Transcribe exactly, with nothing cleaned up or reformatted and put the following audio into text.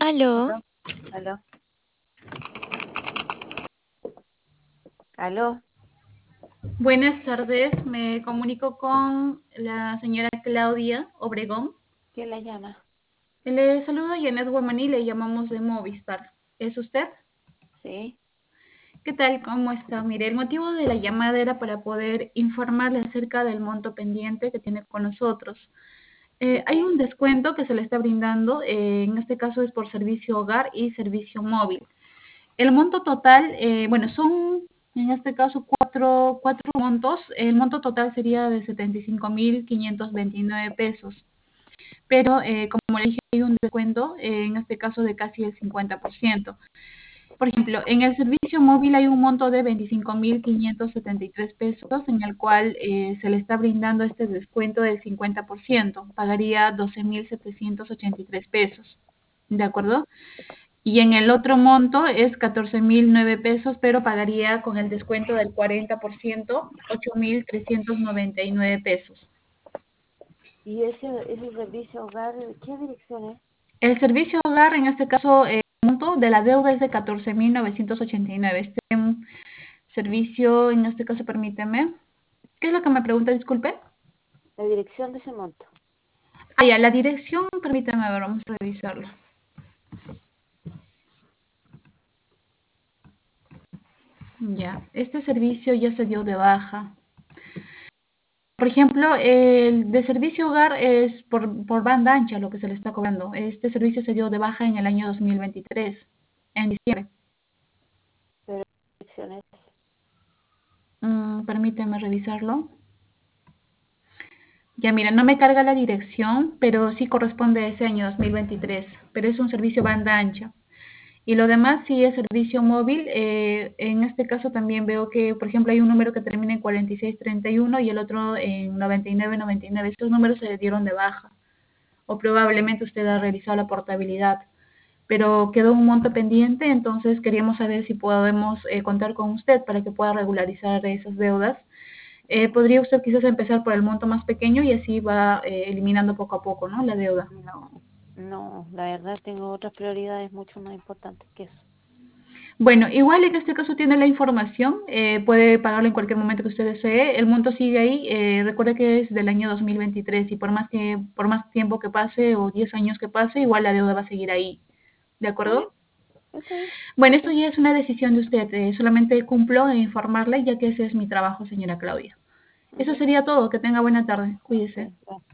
Aló, Aló, aló, aló. Buenas tardes, me comunico con la señora Claudia Obregón. ¿Quién la llama? Le saludo a Janet Guamaní, le llamamos de Movistar. ¿Es usted? Sí, ¿Qué tal? ¿Cómo está? Mire, el motivo de la llamada era para poder informarle acerca del monto pendiente que tiene con nosotros. Eh, ¿de hay qué? un descuento que se le está brindando, eh, en este caso es por servicio hogar y servicio móvil. El monto total, eh, bueno, son en este caso cuatro, cuatro montos. El monto total sería de setenta y cinco mil quinientos veintinueve pesos. Pero, eh, como le dije, hay un descuento, eh, en este caso de casi el cincuenta por ciento. Por ejemplo, en el servicio móvil hay un monto de veinticinco mil quinientos setenta y tres pesos, en el cual eh, se le está brindando este descuento del cincuenta por ciento. Pagaría doce mil setecientos ochenta y tres pesos. ¿De acuerdo? Y en el otro monto es catorce mil nueve pesos, pero pagaría con el descuento del cuarenta por ciento, ocho mil trescientos noventa y nueve pesos. ¿Y ese, ese servicio hogar, qué dirección es? El servicio hogar, en este caso, eh, el monto de la deuda es de catorce mil novecientos ochenta y nueve. Este mm, servicio, en este caso, permíteme. ¿Qué es lo que me pregunta? Disculpe. La dirección de ese monto. Ah, ya, la dirección, permítame, a ver, vamos a revisarlo. Ya, este servicio ya se dio de baja. Por ejemplo, el de servicio hogar es por, por banda ancha lo que se le está cobrando. Este servicio se dio de baja en el año dos mil veintitrés, en diciembre. Pero ¿qué dirección es? Mm, permíteme revisarlo. Ya mira, no me carga la dirección, pero sí corresponde a ese año dos mil veintitrés, pero es un servicio banda ancha. Y lo demás sí es servicio móvil. Eh, en este caso también veo que, por ejemplo, hay un número que termina en cuarenta y seis treinta y uno y el otro en noventa y nueve noventa y nueve. Estos números se dieron de baja, o probablemente usted ha realizado la portabilidad, pero quedó un monto pendiente, entonces queríamos saber si podemos eh, contar con usted para que pueda regularizar esas deudas. Eh, podría usted quizás empezar por el monto más pequeño y así va eh, eliminando poco a poco, ¿no?, la deuda. No, no, la verdad tengo otras prioridades mucho más importantes que eso. Bueno, igual en este caso tiene la información, eh, puede pagarlo en cualquier momento que usted desee. El monto sigue ahí. Eh, recuerde que es del año dos mil veintitrés y por más que por más tiempo que pase o diez años que pase, igual la deuda va a seguir ahí. ¿De Está bien, acuerdo? está bien. Bueno, esto ya es una decisión de usted. Eh, solamente cumplo en informarle, ya que ese es mi trabajo, señora Claudia. Eso Ujú. sería todo. Que tenga buena tarde. Ok, Cuídese. gracias.